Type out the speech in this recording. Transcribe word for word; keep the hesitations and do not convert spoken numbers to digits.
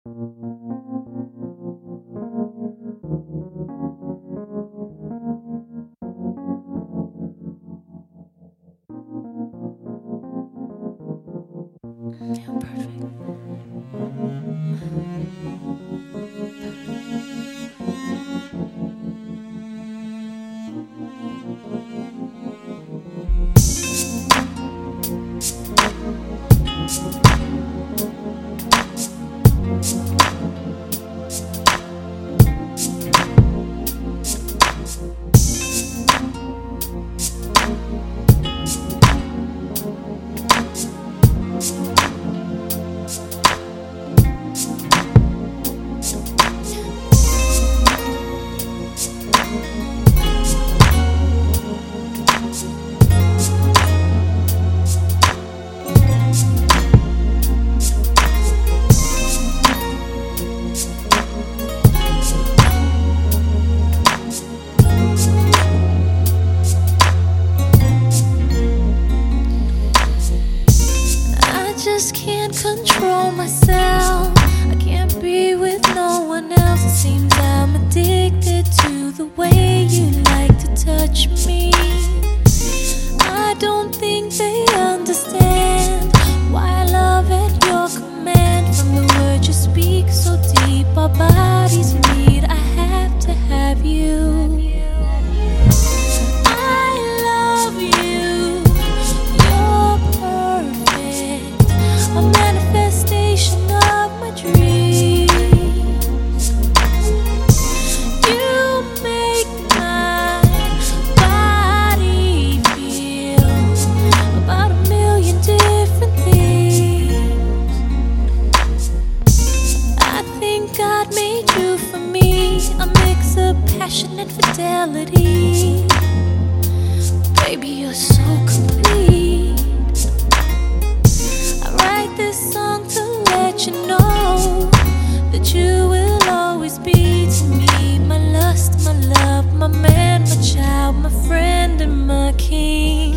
Yeah, perfect. Just can't control myself. I can't be with no one else. It seems I'm addicted to the way you like to touch me. I don't think they understand why I love at your command. From the words you speak so deep, our bodies meet. I have to have you. God made you for me, a mix of passion and fidelity. Baby, you're so complete. I write this song to let you know that you will always be to me my lust, my love, my man, my child, my friend, and my king.